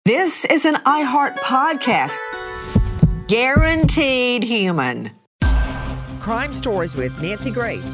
This is an iHeart podcast. Guaranteed human. Crime Stories with Nancy Grace.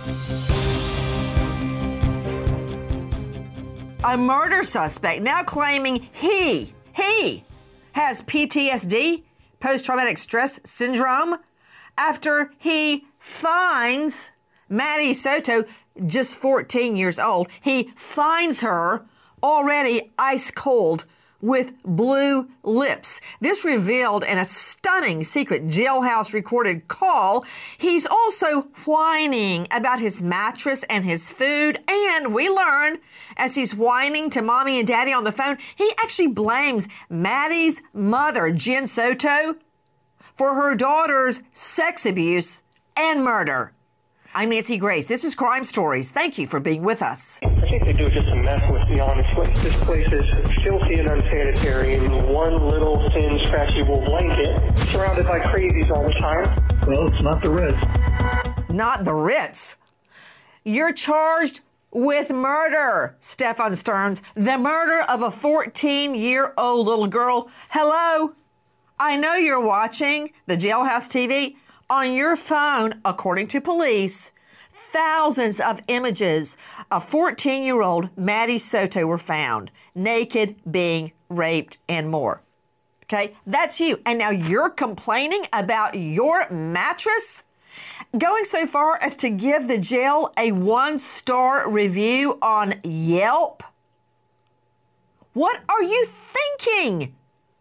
A murder suspect now claiming he has PTSD, post-traumatic stress syndrome, after he finds Maddie Soto, just 14 years old. He finds her already ice cold with blue lips. This revealed in a stunning secret jailhouse recorded call. He's also whining about his mattress and his food. And we learn, as he's whining to mommy and daddy on the phone, he actually blames Maddie's mother, Jen Soto, for her daughter's sex abuse and murder. I'm Nancy Grace. This is Crime Stories. Thank you for being with us. I think they do it just to mess with me, honestly. This place is filthy and unsanitary in one little thin, scratchy wool blanket, surrounded by crazies all the time. Well, it's not the Ritz. Not the Ritz. You're charged with murder, Stefan Stearns, the murder of a 14-year-old little girl. Hello? I know you're watching the Jailhouse TV. On your phone, according to police, thousands of images of 14-year-old Maddie Soto were found, naked, being raped, and more. Okay, that's you. And now you're complaining about your mattress? Going so far as to give the jail a 1-star review on Yelp? What are you thinking?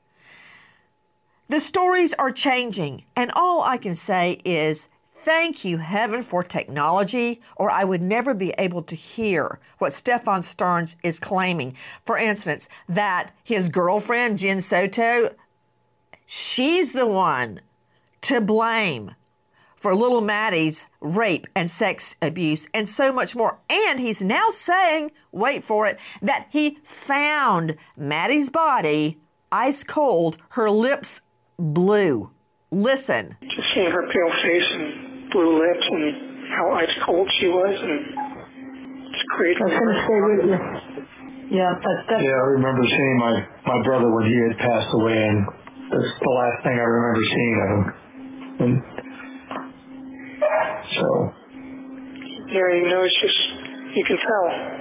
The stories are changing, and all I can say is thank you, heaven, for technology, or I would never be able to hear what Stefan Stearns is claiming. For instance, that his girlfriend, Jen Soto, she's the one to blame for little Maddie's rape and sex abuse and so much more. And he's now saying, wait for it, that he found Maddie's body ice cold, her lips blue. Listen. Just seeing her pale face and blue lips and how ice cold she was, and it's crazy. That's going to stay with you. Yeah, that's Yeah, I remember seeing my brother when he had passed away, and that's the last thing I remember seeing of him. And so. Yeah, it's just, you can tell.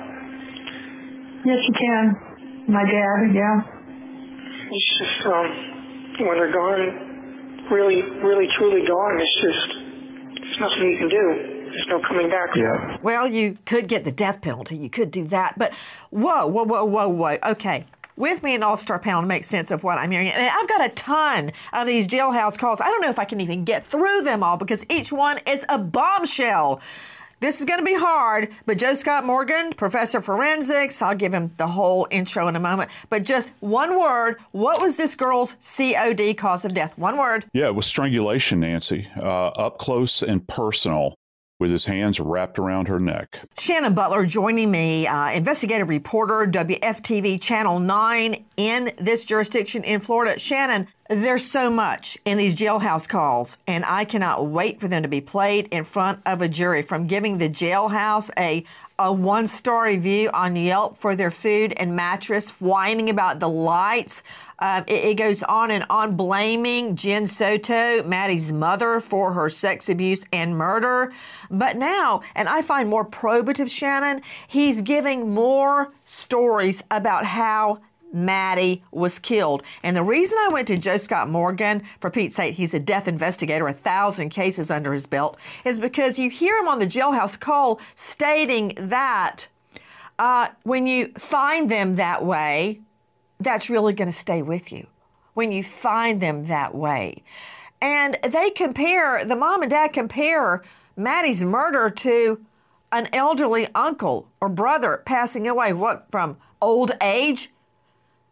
Yes, you can. My dad, yeah. It's just, when they're gone, really, really, truly gone, there's nothing you can do. There's no coming back. Yeah. Well, you could get the death penalty. You could do that. But whoa. Okay. With me an all-star panel to make sense of what I'm hearing. And I've got a ton of these jailhouse calls. I don't know if I can even get through them all because each one is a bombshell. This is going to be hard, but Joe Scott Morgan, professor of forensics, I'll give him the whole intro in a moment, but just one word, what was this girl's COD, cause of death? One word. Yeah, it was strangulation, Nancy, up close and personal, with his hands wrapped around her neck. Shannon Butler joining me, investigative reporter, WFTV Channel 9 in this jurisdiction in Florida. Shannon, there's so much in these jailhouse calls, and I cannot wait for them to be played in front of a jury, from giving the jailhouse a 1-star review on Yelp for their food and mattress, whining about the lights. It goes on and on, blaming Jen Soto, Maddie's mother, for her sex abuse and murder. But now, and I find more probative, Shannon, he's giving more stories about how Maddie was killed. And the reason I went to Joe Scott Morgan, for Pete's sake, he's a death investigator, 1,000 cases under his belt, is because you hear him on the jailhouse call stating that when you find them that way, that's really going to stay with you. When you find them that way. And they compare, the mom and dad compare Maddie's murder to an elderly uncle or brother passing away. What, from old age?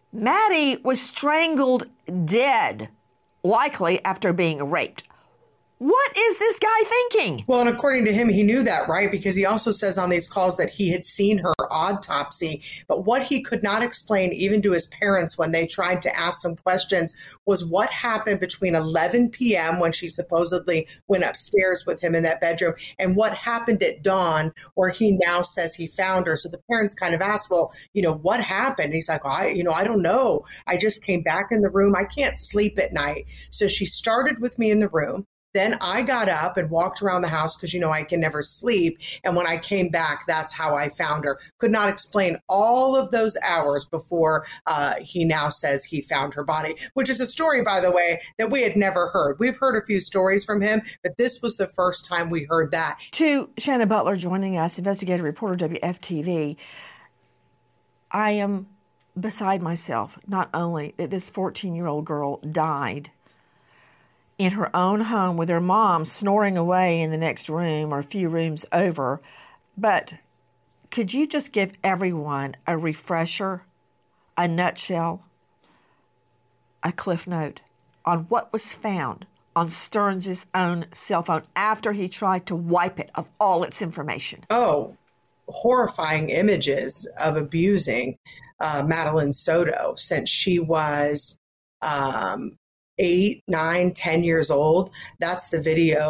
Maddie was strangled dead, likely after being raped. What is this guy thinking? Well, and according to him, he knew that, right? Because he also says on these calls that he had seen her autopsy. But what he could not explain, even to his parents when they tried to ask some questions, was what happened between 11 p.m. when she supposedly went upstairs with him in that bedroom and what happened at dawn where he now says he found her. So the parents kind of asked, well, what happened? And he's like, I don't know. I just came back in the room. I can't sleep at night. So she started with me in the room. Then I got up and walked around the house because, I can never sleep. And when I came back, that's how I found her. Could not explain all of those hours before he now says he found her body, which is a story, by the way, that we had never heard. We've heard a few stories from him, but this was the first time we heard that. To Shannon Butler joining us, investigative reporter, WFTV. I am beside myself, not only that this 14-year-old girl died in her own home with her mom snoring away in the next room or a few rooms over. But could you just give everyone a refresher, a nutshell, a cliff note on what was found on Stearns' own cell phone after he tried to wipe it of all its information? Oh, horrifying images of abusing Madeline Soto since she was 8, 9, 10 years old. That's the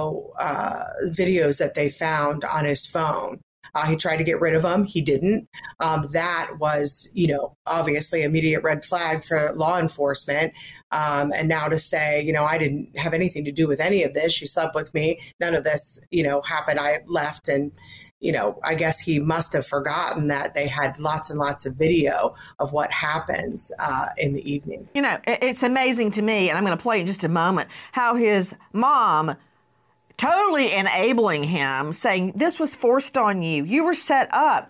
videos that they found on his phone. He tried to get rid of them. He didn't. That was, obviously immediate red flag for law enforcement. And now to say, I didn't have anything to do with any of this. She slept with me. None of this, happened. I left and, I guess he must have forgotten that they had lots and lots of video of what happens in the evening. It's amazing to me, and I'm going to play in just a moment, how his mom totally enabling him, saying this was forced on you. You were set up.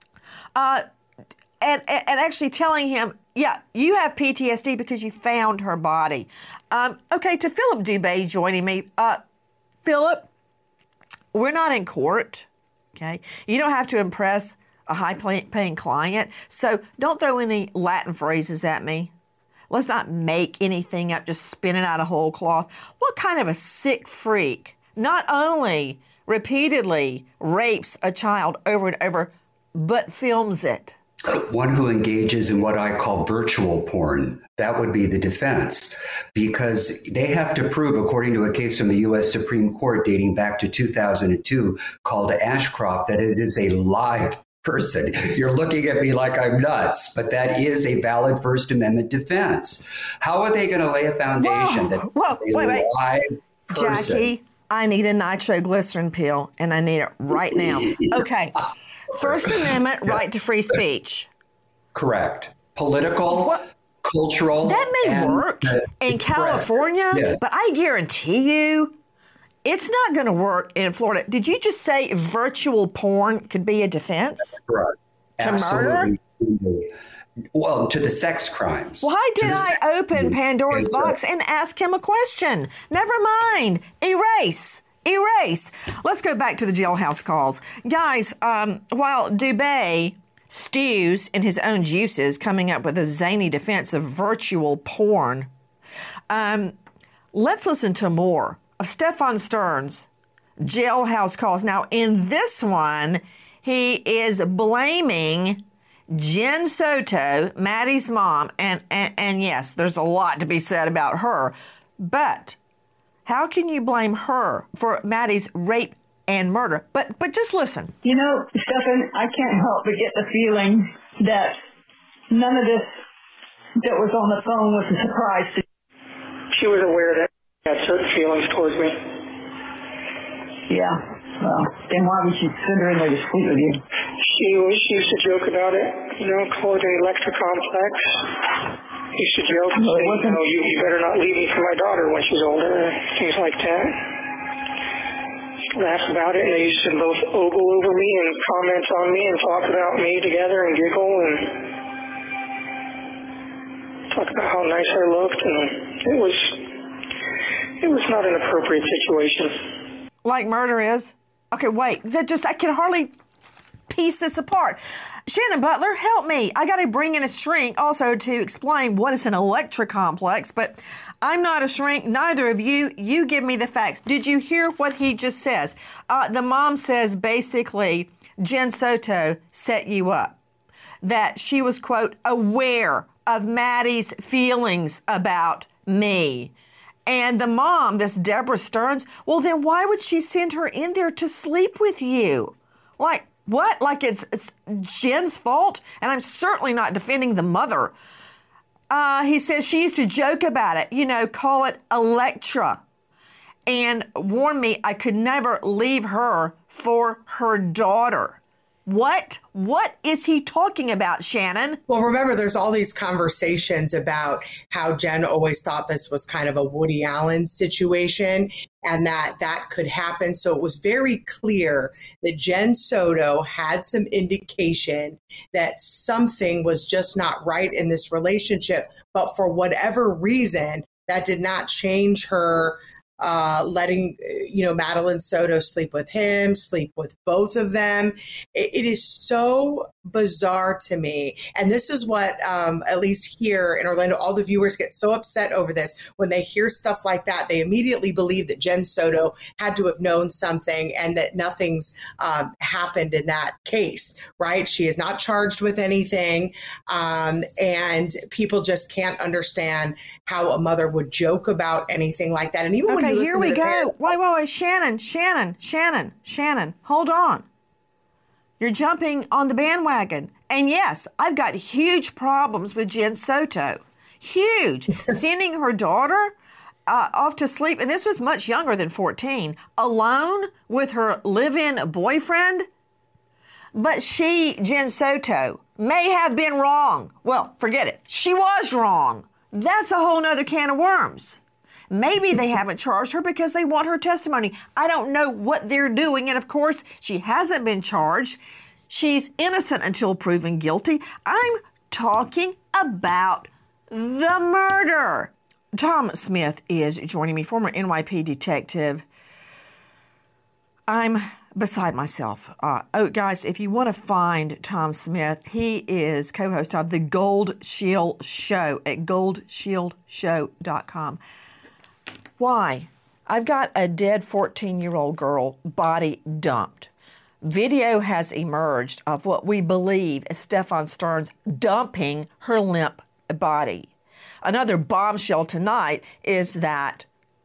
And actually telling him, yeah, you have PTSD because you found her body. Okay, to Philip Dubé joining me. Philip, we're not in court. Okay, you don't have to impress a high-paying client, so don't throw any Latin phrases at me. Let's not make anything up, just spin it out of whole cloth. What kind of a sick freak not only repeatedly rapes a child over and over, but films it? One who engages in what I call virtual porn. That would be the defense, because they have to prove, according to a case from the U.S. Supreme Court dating back to 2002 called Ashcroft, that it is a live person. You're looking at me like I'm nuts, but that is a valid First Amendment defense. How are they going to lay a foundation that wait. live person? Jackie, I need a nitroglycerin pill, and I need it right now. Okay. First Amendment right to free speech. Correct. Political, cultural. That may work in California, yes. But I guarantee you it's not going to work in Florida. Did you just say virtual porn could be a defense? Correct. To Absolutely. murder? Well, to the sex crimes. Why did I open Pandora's box and ask him a question? Never mind. Erase. Let's go back to the jailhouse calls. Guys, while Dubé stews in his own juices, coming up with a zany defense of virtual porn, let's listen to more of Stefan Stearns' jailhouse calls. Now, in this one, he is blaming Jen Soto, Maddie's mom, and yes, there's a lot to be said about her, but how can you blame her for Maddie's rape and murder? But just listen. Stefan, I can't help but get the feeling that none of this that was on the phone was a surprise to you. She was aware that she had certain feelings towards me. Yeah. Well, then why would she send her in there to sleep with you? She used to joke about it, call it an electrocomplex. He used to joke and say, you better not leave me for my daughter when she's older, things like that. Laugh about it, and they used to both ogle over me and comment on me and talk about me together and giggle and talk about how nice I looked, and it was not an appropriate situation. Like murder is? Okay, wait, I can hardly piece this apart. Shannon Butler, help me. I got to bring in a shrink also to explain what is an electrocomplex, but I'm not a shrink. Neither of you. You give me the facts. Did you hear what he just says? The mom says basically Jen Soto set you up, that she was, quote, aware of Maddie's feelings about me. And the mom, this Deborah Stearns, well, then why would she send her in there to sleep with you? Like, what? Like it's Jen's fault? And I'm certainly not defending the mother. He says she used to joke about it, call it Electra, and warn me I could never leave her for her daughter. What? What is he talking about, Shannon? Well, remember, there's all these conversations about how Jen always thought this was kind of a Woody Allen situation and that could happen. So it was very clear that Jen Soto had some indication that something was just not right in this relationship. But for whatever reason, that did not change her letting, Madeline Soto sleep with him, sleep with both of them. It is so bizarre to me. And this is what, at least here in Orlando, all the viewers get so upset over this. When they hear stuff like that, they immediately believe that Jen Soto had to have known something and that nothing's happened in that case, right? She is not charged with anything. And people just can't understand how a mother would joke about anything like that. And even when you listen here we to the go. parents, Wait, Shannon, hold on. You're jumping on the bandwagon. And yes, I've got huge problems with Jen Soto. Huge. Sending her daughter off to sleep, and this was much younger than 14, alone with her live-in boyfriend. But she, Jen Soto, may have been wrong. Well, forget it. She was wrong. That's a whole nother can of worms. Maybe they haven't charged her because they want her testimony. I don't know what they're doing. And of course, she hasn't been charged. She's innocent until proven guilty. I'm talking about the murder. Tom Smith is joining me, former NYPD detective. I'm beside myself. Guys, if you want to find Tom Smith, he is co-host of the Gold Shield Show at goldshieldshow.com. Why? I've got a dead 14-year-old girl body dumped. Video has emerged of what we believe is Stefan Stearns dumping her limp body. Another bombshell tonight is that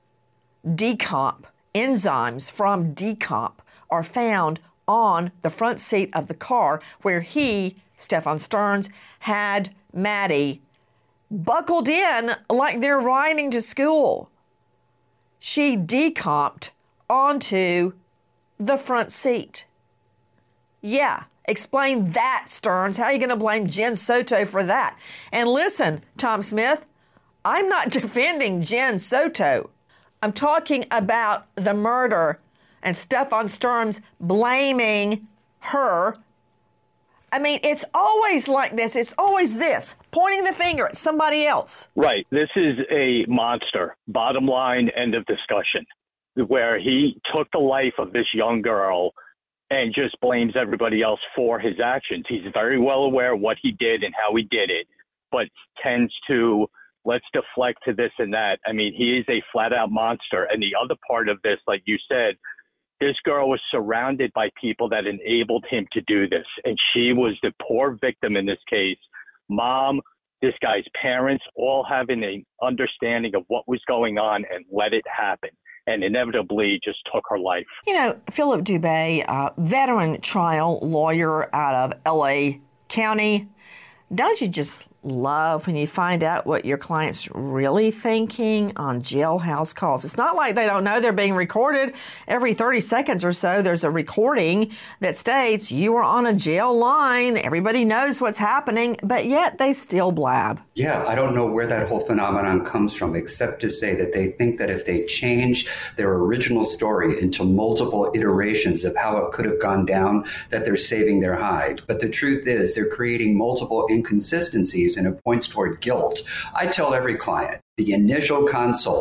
decomp, enzymes from decomp, are found on the front seat of the car where he, Stefan Stearns, had Maddie buckled in like they're riding to school. She decomped onto the front seat. Yeah, explain that, Stearns. How are you going to blame Jen Soto for that? And listen, Tom Smith, I'm not defending Jen Soto. I'm talking about the murder and Stefan Stearns blaming her. I mean, it's always like this. It's always this, pointing the finger at somebody else. Right. This is a monster. Bottom line, end of discussion, where he took the life of this young girl and just blames everybody else for his actions. He's very well aware of what he did and how he did it, but tends to, let's deflect to this and that. I mean, he is a flat-out monster. And the other part of this, like you said, this girl was surrounded by people that enabled him to do this. And she was the poor victim in this case. Mom, this guy's parents, all having an understanding of what was going on and let it happen. And inevitably just took her life. You know, Philip Dubé, veteran trial lawyer out of L.A. County, don't you just love when you find out what your client's really thinking on jailhouse calls? It's not like they don't know they're being recorded. Every 30 seconds or so, there's a recording that states you were on a jail line. Everybody knows what's happening, but yet they still blab. Yeah, I don't know where that whole phenomenon comes from, except to say that they think that if they change their original story into multiple iterations of how it could have gone down, that they're saving their hide. But the truth is they're creating multiple inconsistencies and it points toward guilt. I tell every client, the initial consult,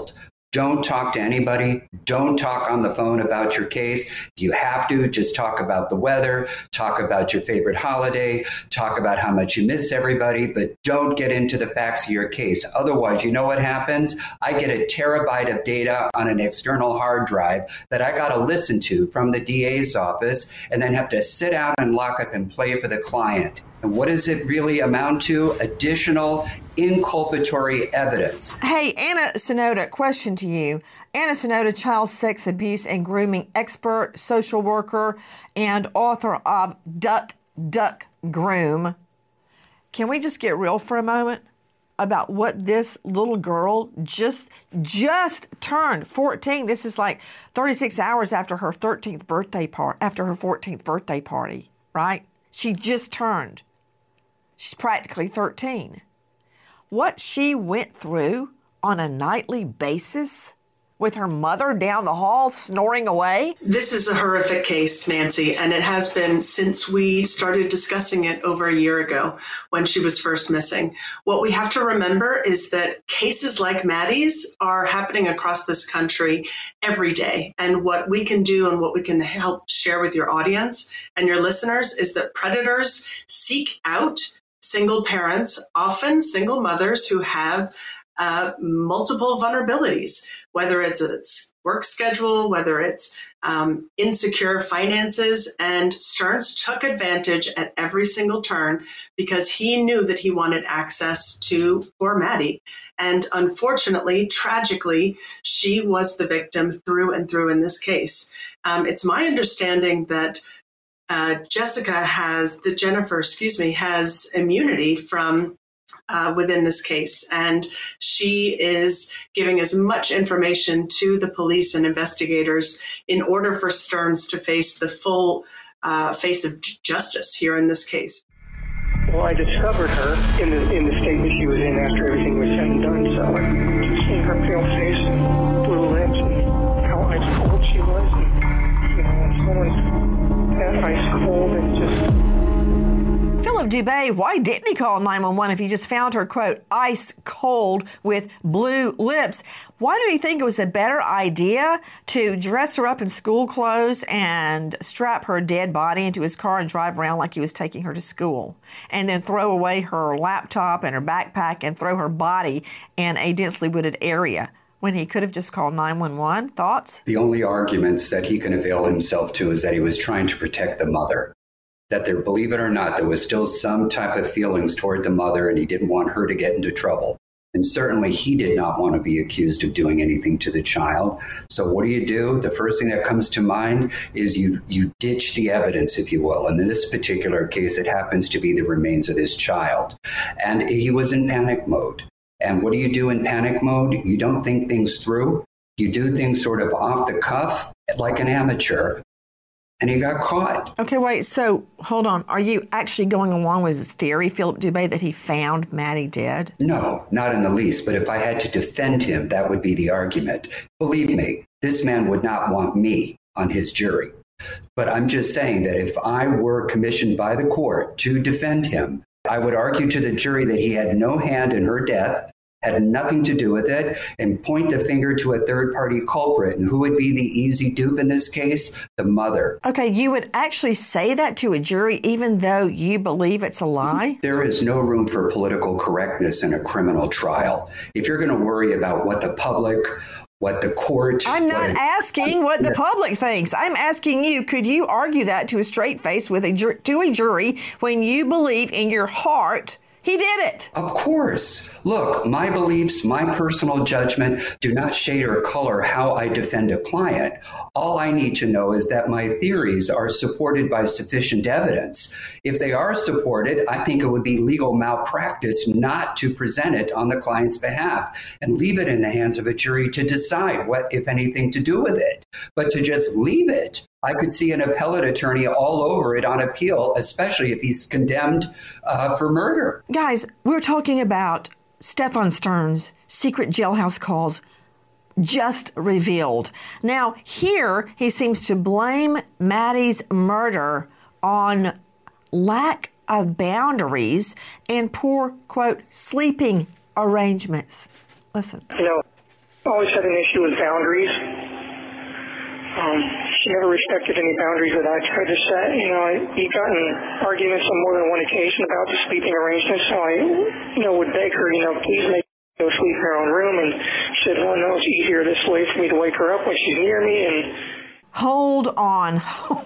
Don't talk to anybody. Don't talk on the phone about your case. If you have to, just talk about the weather, talk about your favorite holiday, talk about how much you miss everybody, but don't get into the facts of your case. Otherwise, you know what happens? I get a terabyte of data on an external hard drive that I got to listen to from the DA's office and then have to sit out and lock up and play for the client. And what does it really amount to? Additional inculpatory evidence. Hey, Anna Sonoda, question to you. Anna Sonoda, child sex abuse and grooming expert, social worker, and author of Duck, Duck, Groom. Can we just get real for a moment about what this little girl just turned 14? This is like 36 hours after her 14th birthday party, right? She just turned. She's practically 13. What she went through on a nightly basis with her mother down the hall snoring away? This is a horrific case, Nancy, and it has been since we started discussing it over a year ago when she was first missing. What we have to remember is that cases like Maddie's are happening across this country every day. And what we can do and what we can help share with your audience and your listeners is that predators seek out single parents, often single mothers who have multiple vulnerabilities, whether it's a work schedule, whether it's insecure finances. And Stearns took advantage at every single turn because he knew that he wanted access to poor Maddie. And unfortunately, tragically, she was the victim through and through in this case. It's my understanding that Jennifer, has immunity from within this case. And she is giving as much information to the police and investigators in order for Stearns to face the full face of justice here in this case. Well, I discovered her in the state that she was in after everything was said and done. So just seeing her pale face, blue lips, and how ice cold she was, and when someone's that ice cold, it's just. Philip Dubé, why didn't he call 911 if he just found her, quote, ice cold with blue lips? Why did he think it was a better idea to dress her up in school clothes and strap her dead body into his car and drive around like he was taking her to school, and then throw away her laptop and her backpack and throw her body in a densely wooded area when he could have just called 911? Thoughts? The only arguments that he can avail himself to is that he was trying to protect the mother. That there, believe it or not, there was still some type of feelings toward the mother, and he didn't want her to get into trouble. And certainly he did not want to be accused of doing anything to the child. So what do? The first thing that comes to mind is you ditch the evidence, if you will. And in this particular case, it happens to be the remains of this child. And he was in panic mode. And what do you do in panic mode? You don't think things through. You do things sort of off the cuff, like an amateur. And he got caught. Okay, wait. So, hold on. Are you actually going along with his theory, Philip Dubé, that he found Maddie dead? No, not in the least. But if I had to defend him, that would be the argument. Believe me, this man would not want me on his jury. But I'm just saying that if I were commissioned by the court to defend him, I would argue to the jury that he had no hand in her death, had nothing to do with it, and point the finger to a third-party culprit. And who would be the easy dupe in this case? The mother. Okay, you would actually say that to a jury even though you believe it's a lie? There is no room for political correctness in a criminal trial. If you're going to worry about what the public, what the court... I'm not asking what the public thinks. I'm asking you, could you argue that to a straight face with to a jury when you believe in your heart he did it? Of course. Look, my beliefs, my personal judgment do not shade or color how I defend a client. All I need to know is that my theories are supported by sufficient evidence. If they are supported, I think it would be legal malpractice not to present it on the client's behalf and leave it in the hands of a jury to decide what, if anything, to do with it. But to just leave it, I could see an appellate attorney all over it on appeal, especially if he's condemned for murder. Guys, we're talking about Stefan Stearns' secret jailhouse calls just revealed. Now, here he seems to blame Maddie's murder on lack of boundaries and poor, quote, sleeping arrangements. Listen. always had an issue with boundaries. She never respected any boundaries that I tried to set. We got in arguments on more than one occasion about the sleeping arrangements, so I, would beg her, please make her go sleep in her own room. And she said, well, no, it's easier this way for me to wake her up when she's near me. And hold on.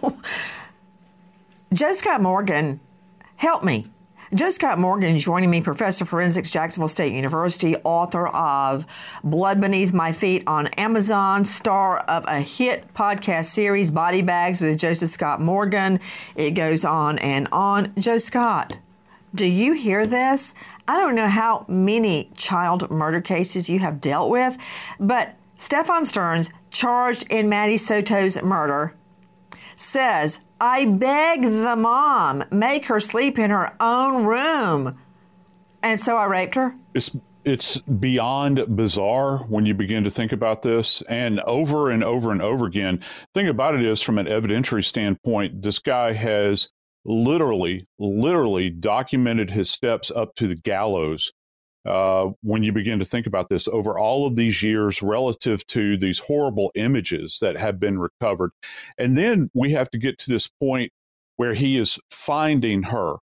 Joe Scott Morgan, help me. Joe Scott Morgan joining me, professor of forensics, Jacksonville State University, author of Blood Beneath My Feet on Amazon, star of a hit podcast series, Body Bags with Joseph Scott Morgan. It goes on and on. Joe Scott, do you hear this? I don't know how many child murder cases you have dealt with, but Stefan Stearns, charged in Maddie Soto's murder, says, I beg the mom, make her sleep in her own room. And so I raped her. It's beyond bizarre when you begin to think about this. And over and over and over again, the thing about it is, from an evidentiary standpoint, this guy has literally documented his steps up to the gallows. When you begin to think about this over all of these years relative to these horrible images that have been recovered. And then we have to get to this point where he is finding her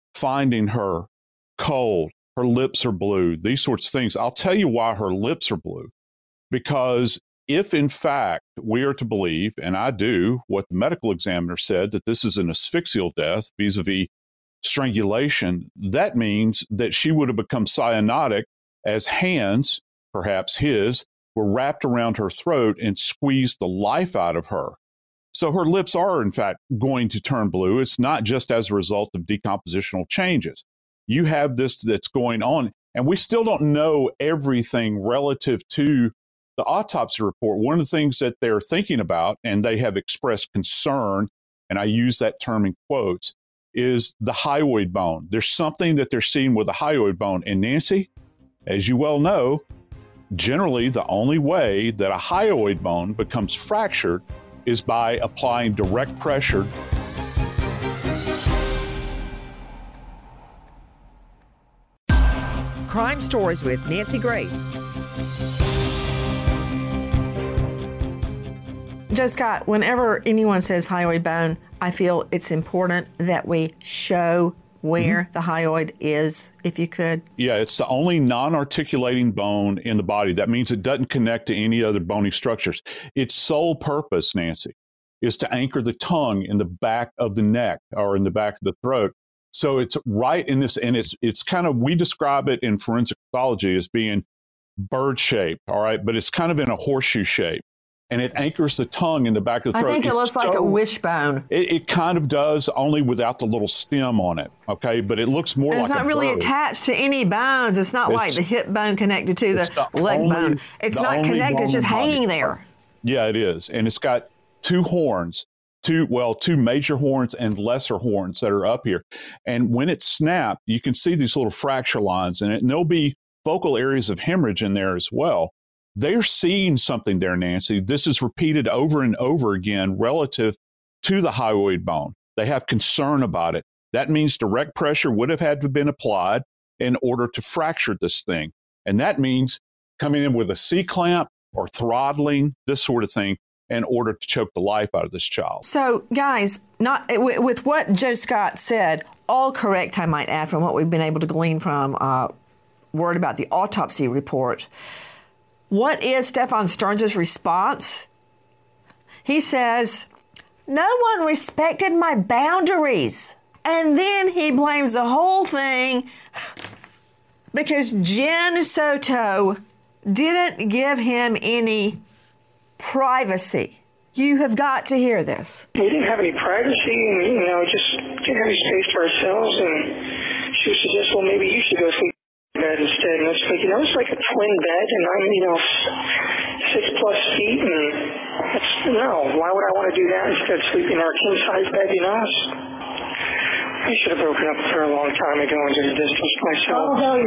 cold, her lips are blue, these sorts of things. I'll tell you why her lips are blue. Because if in fact we are to believe, and I do, what the medical examiner said, that this is an asphyxial death vis-a-vis strangulation, that means that she would have become cyanotic as hands, perhaps his, were wrapped around her throat and squeezed the life out of her. So her lips are, in fact, going to turn blue. It's not just as a result of decompositional changes. You have this that's going on, and we still don't know everything relative to the autopsy report. One of the things that they're thinking about, and they have expressed concern, and I use that term in quotes, is the hyoid bone. There's something that they're seeing with the hyoid bone. And Nancy, as you well know, generally the only way that a hyoid bone becomes fractured is by applying direct pressure. Crime Stories with Nancy Grace. Joe Scott, whenever anyone says hyoid bone, I feel it's important that we show where the hyoid is, if you could. Yeah, it's the only non-articulating bone in the body. That means it doesn't connect to any other bony structures. Its sole purpose, Nancy, is to anchor the tongue in the back of the neck or in the back of the throat. So it's right in this, and it's kind of, we describe it in forensic pathology as being bird-shaped, all right? But it's kind of in a horseshoe shape. And it anchors the tongue in the back of the throat. I think it looks like a wishbone. It kind of does, only without the little stem on it, okay? But it looks more like a bird. It's not really attached to any bones. It's not like the hip bone connected to the leg bone. It's not connected. It's just hanging there. Yeah, it is. And it's got two horns, two major horns and lesser horns that are up here. And when it's snapped, you can see these little fracture lines in it. And there'll be focal areas of hemorrhage in there as well. They're seeing something there, Nancy. This is repeated over and over again relative to the hyoid bone. They have concern about it. That means direct pressure would have had to have been applied in order to fracture this thing. And that means coming in with a C-clamp or throttling, this sort of thing, in order to choke the life out of this child. So, guys, not with what Joe Scott said, all correct, I might add, from what we've been able to glean from word about the autopsy report. What is Stefan Stearns' response? He says, no one respected my boundaries. And then he blames the whole thing because Jen Soto didn't give him any privacy. You have got to hear this. We didn't have any privacy, and, just didn't have any space to ourselves. And she would suggest, well, maybe you should go sleep bed instead. And it's like, it's like a twin bed, and I'm 6+ feet, and that's, why would I want to do that instead of sleeping in our king size bed? I should have broken up with her a long time ago and just distanced myself. Oh hell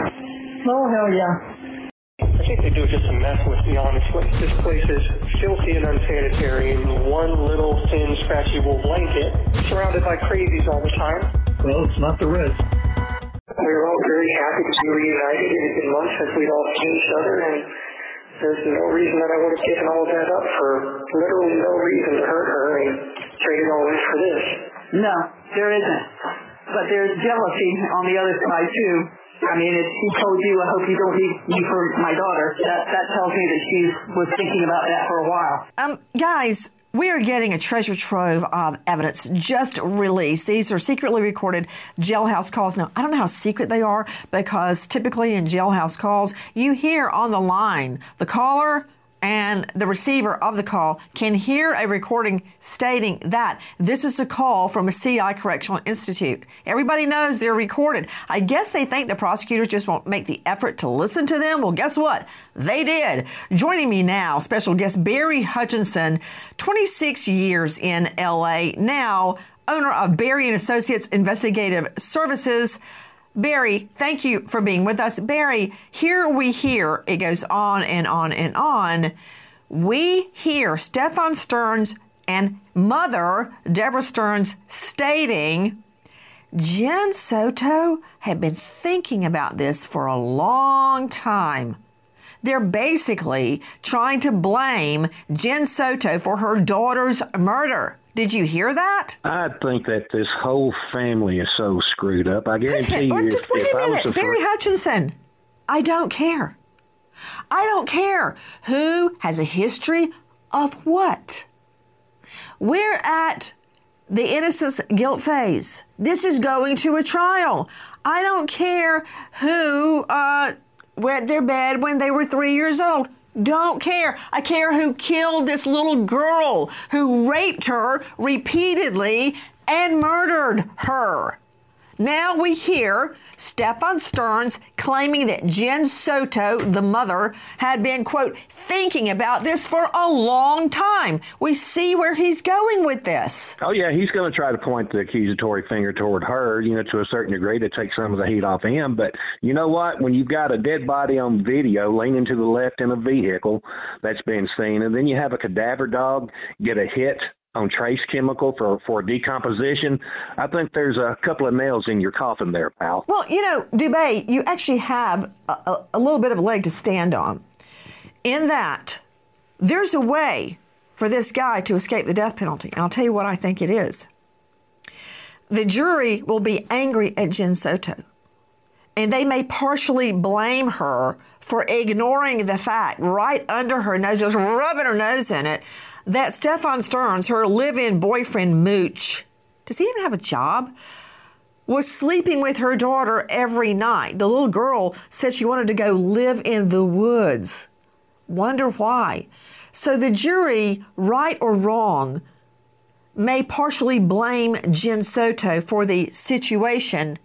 yeah. I think they do it just to mess with me, honestly. This place is filthy and unsanitary, and one little thin scratchy wool blanket, surrounded by crazies all the time. Well, it's not the risk. We were all very happy to be reunited. It had been months since we'd all seen each other, and There's no reason that I would have given all of that up for literally no reason to hurt her and traded all this for this. No, there isn't. But there's jealousy on the other side, too. I mean, if she told you, I hope you don't need me for my daughter, that tells me that she was thinking about that for a while. Guys, we are getting a treasure trove of evidence just released. These are secretly recorded jailhouse calls. Now, I don't know how secret they are because typically in jailhouse calls, you hear on the line the caller and the receiver of the call can hear a recording stating that this is a call from a CI Correctional Institute. Everybody knows they're recorded. I guess they think the prosecutors just won't make the effort to listen to them. Well, guess what? They did. Joining me now, special guest Barry Hutchinson, 26 years in L.A., now owner of Barry & Associates Investigative Services. Barry, thank you for being with us. Barry, here we hear, it goes on and on and on, we hear Stefan Stearns and mother, Deborah Stearns, stating Jen Soto had been thinking about this for a long time. They're basically trying to blame Jen Soto for her daughter's murder. Did you hear that? I think that this whole family is so screwed up. I guarantee you. Wait a minute, Barry Hutchinson. I don't care. I don't care who has a history of what. We're at the innocence guilt phase. This is going to a trial. I don't care who wet their bed when they were 3 years old. Don't care. I care who killed this little girl, who raped her repeatedly and murdered her. Now we hear Stefan Stearns claiming that Jen Soto, the mother, had been, quote, thinking about this for a long time. We see where he's going with this. Oh, yeah, he's going to try to point the accusatory finger toward her, to a certain degree to take some of the heat off him. But you know what? When you've got a dead body on video leaning to the left in a vehicle that's been seen, and then you have a cadaver dog get a hit on trace chemical for decomposition, I think there's a couple of nails in your coffin there, pal. Well, Dubé, you actually have a little bit of a leg to stand on in that there's a way for this guy to escape the death penalty. And I'll tell you what I think it is. The jury will be angry at Jen Soto, and they may partially blame her for ignoring the fact right under her nose, just rubbing her nose in it, that Stefan Stearns, her live-in boyfriend Mooch, does he even have a job, was sleeping with her daughter every night. The little girl said she wanted to go live in the woods. Wonder why. So the jury, right or wrong, may partially blame Jen Soto for the situation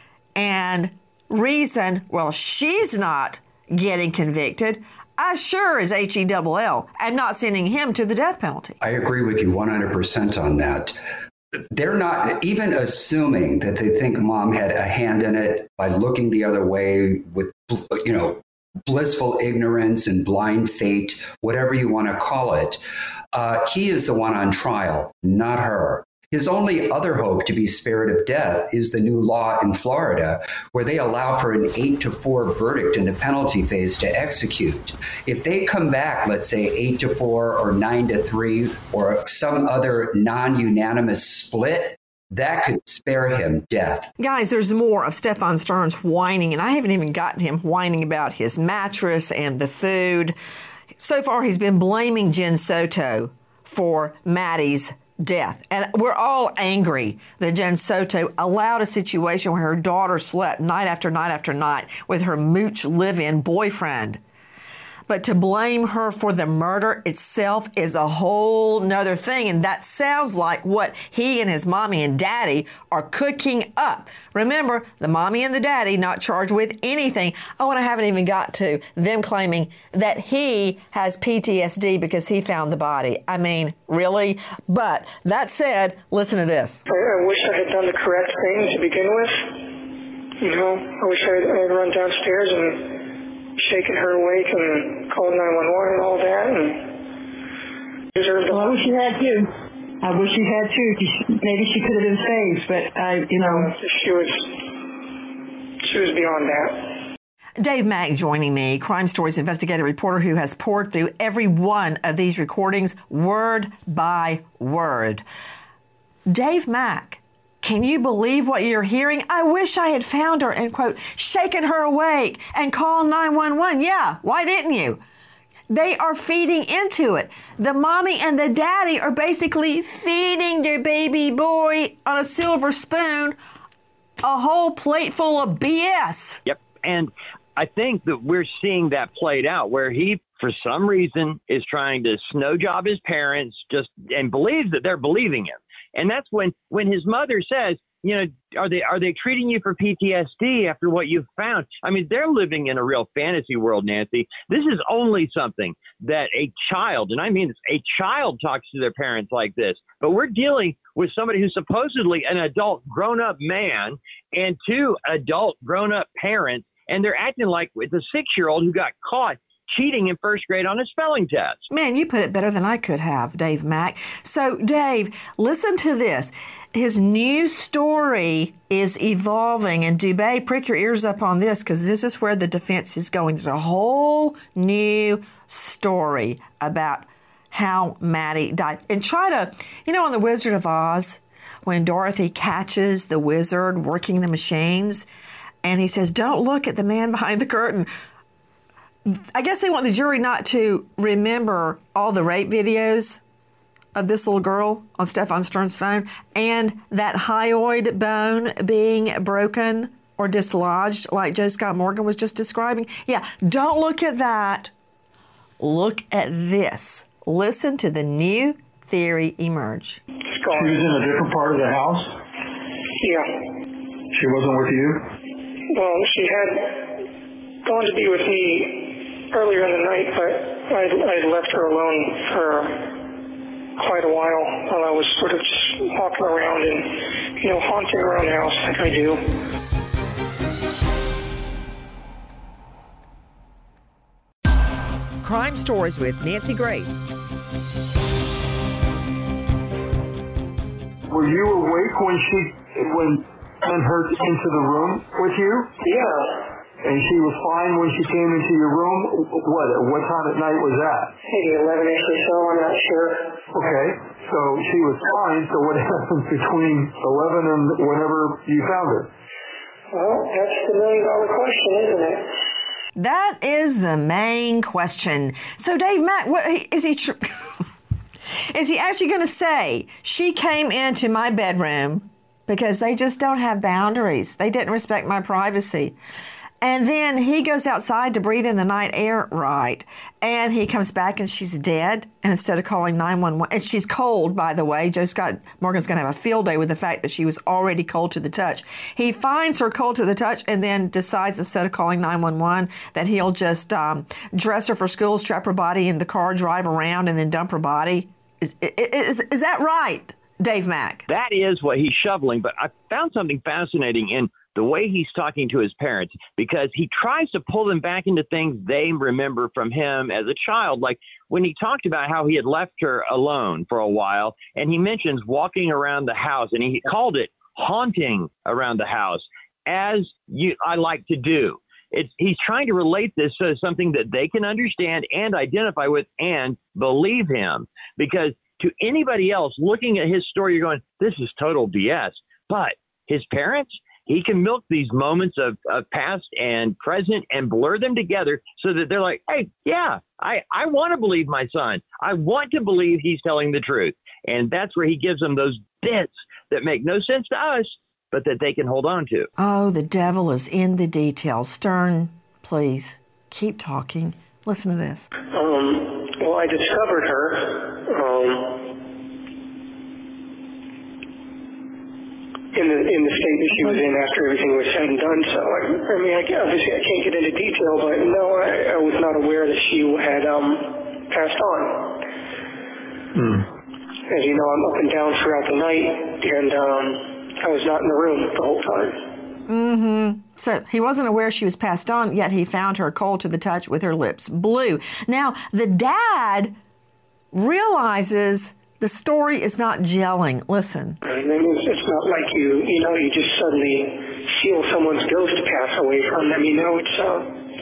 and reason, well, she's not getting convicted, I sure as HELL am not sending him to the death penalty. I agree with you 100% on that. They're not even assuming that they think mom had a hand in it by looking the other way with, blissful ignorance and blind fate, whatever you want to call it. He is the one on trial, not her. His only other hope to be spared of death is the new law in Florida, where they allow for an 8-4 verdict in the penalty phase to execute. If they come back, let's say 8-4 or 9-3 or some other non-unanimous split, that could spare him death. Guys, there's more of Stefan Stearns whining, and I haven't even gotten to him whining about his mattress and the food. So far, he's been blaming Jen Soto for Maddie's death. And we're all angry that Jen Soto allowed a situation where her daughter slept night after night after night with her Mooch live-in boyfriend. But to blame her for the murder itself is a whole nother thing. And that sounds like what he and his mommy and daddy are cooking up. Remember, the mommy and the daddy not charged with anything. Oh, and I haven't even got to them claiming that he has PTSD because he found the body. I mean, really? But that said, listen to this. I wish I had done the correct thing to begin with. I wish I had run downstairs and shaken her awake and called 911 and all that, and deserved a lot. I wish you had too. I wish you had too. Maybe she could have been saved, but she was beyond that. Dave Mack joining me, Crime Stories investigative reporter who has poured through every one of these recordings word by word. Dave Mack, can you believe what you're hearing? I wish I had found her and, quote, shaken her awake and called 911. Yeah, why didn't you? They are feeding into it. The mommy and the daddy are basically feeding their baby boy on a silver spoon a whole plate full of BS. Yep, and I think that we're seeing that played out where he, for some reason, is trying to snow job his parents and believes that they're believing him. And that's when his mother says, you know, are they treating you for PTSD after what you've found? I mean, they're living in a real fantasy world, Nancy. This is only something that a child, and I mean this, a child talks to their parents like this. But we're dealing with somebody who's supposedly an adult grown-up man and two adult grown-up parents, and they're acting like it's a 6-year-old who got caught cheating in first grade on a spelling test. Man, you put it better than I could have, Dave Mack. So, Dave, listen to this. His new story is evolving, and Dubé, prick your ears up on this because this is where the defense is going. There's a whole new story about how Maddie died. And try to, you know, on The Wizard of Oz, when Dorothy catches the wizard working the machines, and he says, don't look at the man behind the curtain. I guess they want the jury not to remember all the rape videos of this little girl on Stefan Stern's phone and that hyoid bone being broken or dislodged like Joe Scott Morgan was just describing. Yeah, don't look at that. Look at this. Listen to the new theory emerge. She was in a different part of the house? Yeah. She wasn't with you? Well, she had gone to be with me earlier in the night, but I left her alone for quite a while I was sort of just walking around and, you know, haunting around the house like I do. Crime Stories with Nancy Grace. Were you awake when sent her into the room with you? Yeah. And she was fine when she came into your room? What time at night was that? Maybe 11-ish or so, I'm not sure. Okay, so she was fine, so what happened between 11 and whenever you found her? Well, that's the million-dollar question, isn't it? That is the main question. So, Dave Mack, is he is he actually going to say, she came into my bedroom because they just don't have boundaries. They didn't respect my privacy. And then he goes outside to breathe in the night air, right? And he comes back and she's dead. And instead of calling 911, and she's cold, by the way. Joe Scott Morgan's going to have a field day with the fact that she was already cold to the touch. He finds her cold to the touch and then decides instead of calling 911 that he'll just dress her for school, strap her body in the car, drive around, and then dump her body. Is that right, Dave Mack? That is what he's shoveling. But I found something fascinating in the way he's talking to his parents, because he tries to pull them back into things they remember from him as a child. Like when he talked about how he had left her alone for a while, and he mentions walking around the house, and he called it haunting around the house, as I like to do. He's trying to relate this to something that they can understand and identify with and believe him. Because to anybody else looking at his story, you're going, this is total BS. But his parents, he can milk these moments of past and present and blur them together so that they're like, hey, yeah, I want to believe my son. I want to believe he's telling the truth. And that's where he gives them those bits that make no sense to us, but that they can hold on to. Oh, the devil is in the details. Stern, please, keep talking. Listen to this. Well, I discovered her in the state that she was in after everything was said and done. So, I mean, obviously I can't get into detail, but no, I was not aware that she had passed on. As you know, I'm up and down throughout the night, and I was not in the room the whole time. Mm-hmm. So he wasn't aware she was passed on, yet he found her cold to the touch with her lips blue. Now, the dad realizes the story is not gelling. Listen. It's not like you just suddenly feel someone's ghost pass away from them. You know,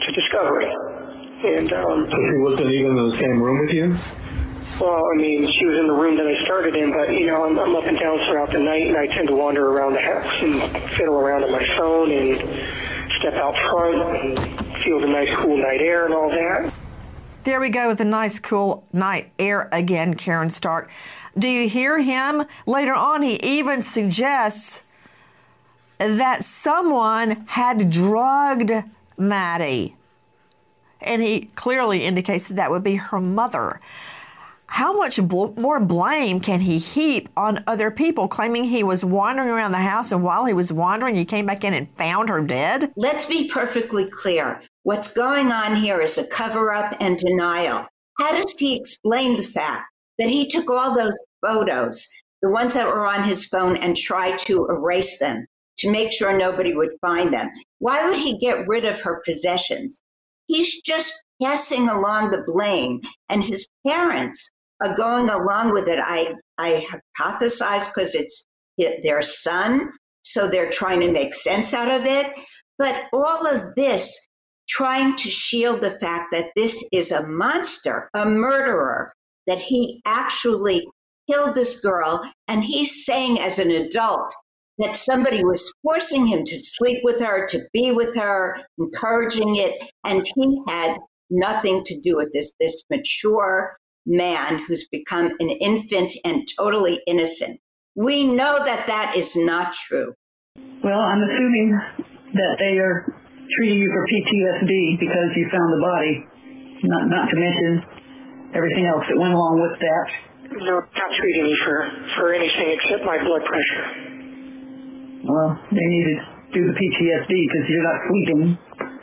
to Discovery. And so she wasn't even in the same room with you? Well, I mean, she was in the room that I started in, but, you know, I'm up and down throughout the night, and I tend to wander around the house and fiddle around on my phone and step out front and feel the nice, cool night air and all that. There we go with the nice, cool night air again, Karen Stark. Do you hear him? Later on, he even suggests that someone had drugged Maddie. And he clearly indicates that would be her mother. How much more blame can he heap on other people, claiming he was wandering around the house and while he was wandering, he came back in and found her dead? Let's be perfectly clear. What's going on here is a cover-up and denial. How does he explain the fact that he took all those photos, the ones that were on his phone, and tried to erase them to make sure nobody would find them? Why would he get rid of her possessions? He's just passing along the blame, and his parents are going along with it. I hypothesize because it's their son, so they're trying to make sense out of it. But all of this trying to shield the fact that this is a monster, a murderer, that he actually killed this girl, and he's saying as an adult that somebody was forcing him to sleep with her, to be with her, encouraging it, and he had nothing to do with this mature man who's become an infant and totally innocent. We know that that is not true. Well, I'm assuming that they are treating you for PTSD because you found the body, not to mention everything else that went along with that. No, not treating me for anything except my blood pressure. Well, they need to do the PTSD because you're not sleeping.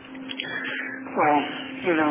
Well, you know,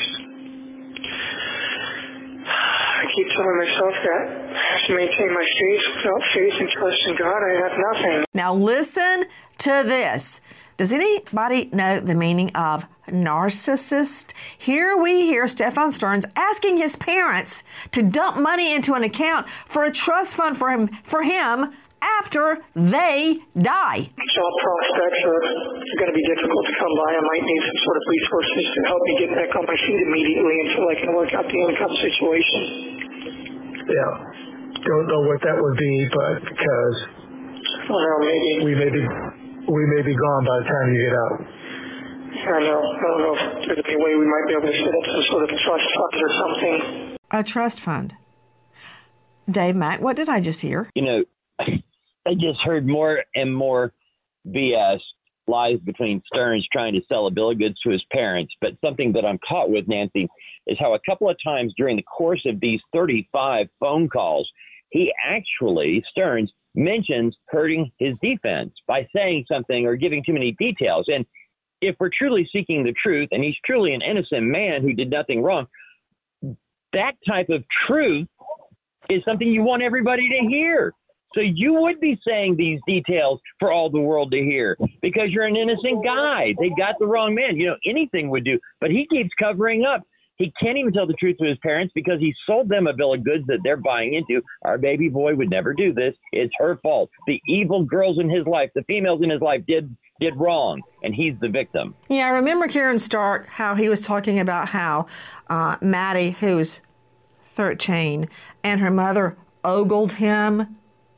I keep telling myself that I have to maintain my faith. Without faith and trust in God, I have nothing. Now listen to this. Does anybody know the meaning of narcissist? Here we hear Stefan Stearns asking his parents to dump money into an account for a trust fund for him after they die. Job prospects are going to be difficult to come by. I might need some sort of resources to help me get back on my feet immediately until I can work out the income situation. Yeah. Don't know what that would be, but because maybe we may be gone by the time you get out. I know. I don't know if there's any way we might be able to set up some sort of trust fund or something. A trust fund. Dave, Matt, what did I just hear? You know, I just heard more and more BS, lies between Stearns trying to sell a bill of goods to his parents. But something that I'm caught with, Nancy, is how a couple of times during the course of these 35 phone calls, he actually, Stearns, mentions hurting his defense by saying something or giving too many details. And if we're truly seeking the truth, and he's truly an innocent man who did nothing wrong, that type of truth is something you want everybody to hear. So you would be saying these details for all the world to hear because you're an innocent guy. They got the wrong man. You know, anything would do. But he keeps covering up. He can't even tell the truth to his parents because he sold them a bill of goods that they're buying into. Our baby boy would never do this. It's her fault. The evil girls in his life, the females in his life did wrong, and he's the victim. Yeah, I remember Karen Stark, how he was talking about how Maddie, who's 13, and her mother ogled him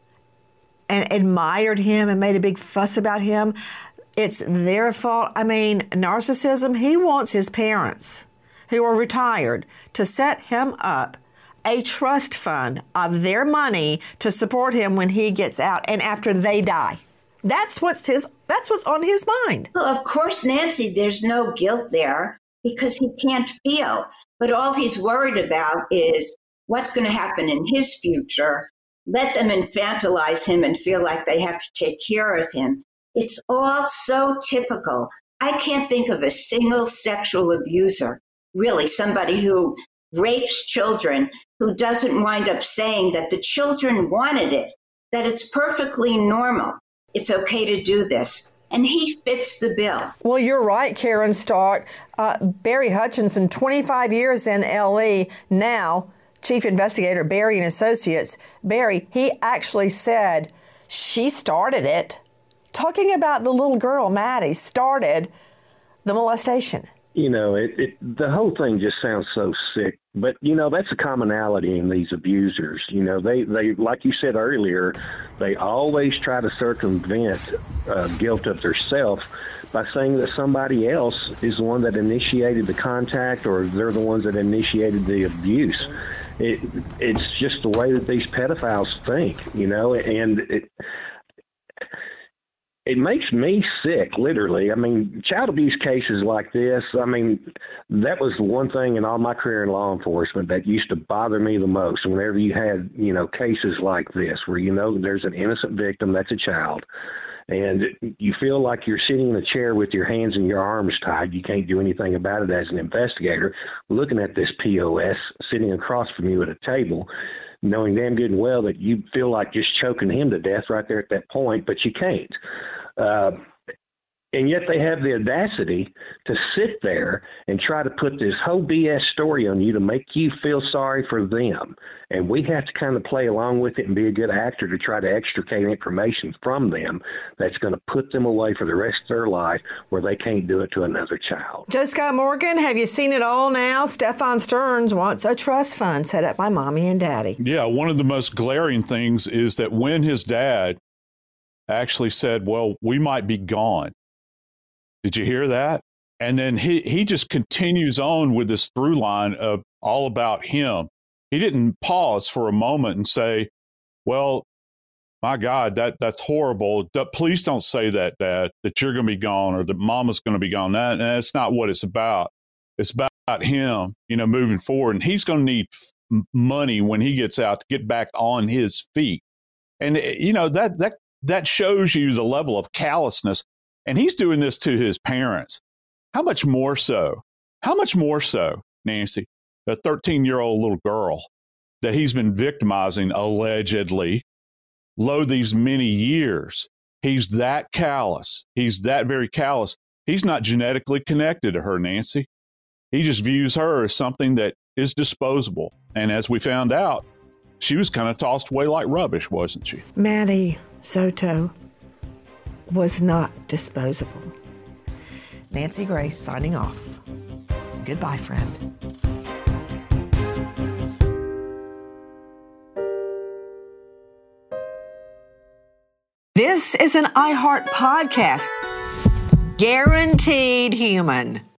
and admired him and made a big fuss about him. It's their fault. I mean, narcissism, he wants his parents, who are retired, to set him up a trust fund of their money to support him when he gets out and after they die. That's what's on his mind. Well, of course, Nancy, there's no guilt there because he can't feel. But all he's worried about is what's going to happen in his future. Let them infantilize him and feel like they have to take care of him. It's all so typical. I can't think of a single sexual abuser, really, somebody who rapes children, who doesn't wind up saying that the children wanted it, that it's perfectly normal. It's okay to do this. And he fits the bill. Well, you're right, Karen Stark. Barry Hutchinson, 25 years in L.E. now, Chief Investigator Barry and Associates. Barry, he actually said she started it. Talking about the little girl, Maddie, started the molestation. The whole thing just sounds so sick. But, that's a commonality in these abusers. They like you said earlier, they always try to circumvent guilt of themselves by saying that somebody else is the one that initiated the contact, or they're the ones that initiated the abuse. It's just the way that these pedophiles think, and it makes me sick, literally. I mean, child abuse cases like this, that was the one thing in all my career in law enforcement that used to bother me the most. Whenever you had, cases like this where, there's an innocent victim that's a child, and you feel like you're sitting in a chair with your hands and your arms tied. You can't do anything about it as an investigator, looking at this POS sitting across from you at a table, knowing damn good and well that you feel like just choking him to death right there at that point, but you can't. And yet they have the audacity to sit there and try to put this whole BS story on you to make you feel sorry for them. And we have to kind of play along with it and be a good actor to try to extricate information from them that's going to put them away for the rest of their life where they can't do it to another child. Joe Scott Morgan, have you seen it all now? Stefan Stearns wants a trust fund set up by mommy and daddy. Yeah, one of the most glaring things is that when his dad actually said, well, we might be gone. Did you hear that? And then he just continues on with this through line of all about him. He didn't pause for a moment and say, well, my God, that's horrible. Please don't say that, Dad, that you're going to be gone or that Mama's going to be gone. That's not what it's about. It's about him, moving forward. And he's going to need money when he gets out to get back on his feet. And, that shows you the level of callousness. And he's doing this to his parents. How much more so? How much more so, Nancy, a 13-year-old little girl that he's been victimizing allegedly these many years? He's that callous. He's that very callous. He's not genetically connected to her, Nancy. He just views her as something that is disposable. And as we found out, she was kind of tossed away like rubbish, wasn't she? Maddie Soto was not disposable. Nancy Grace signing off. Goodbye, friend. This is an iHeart podcast. Guaranteed human.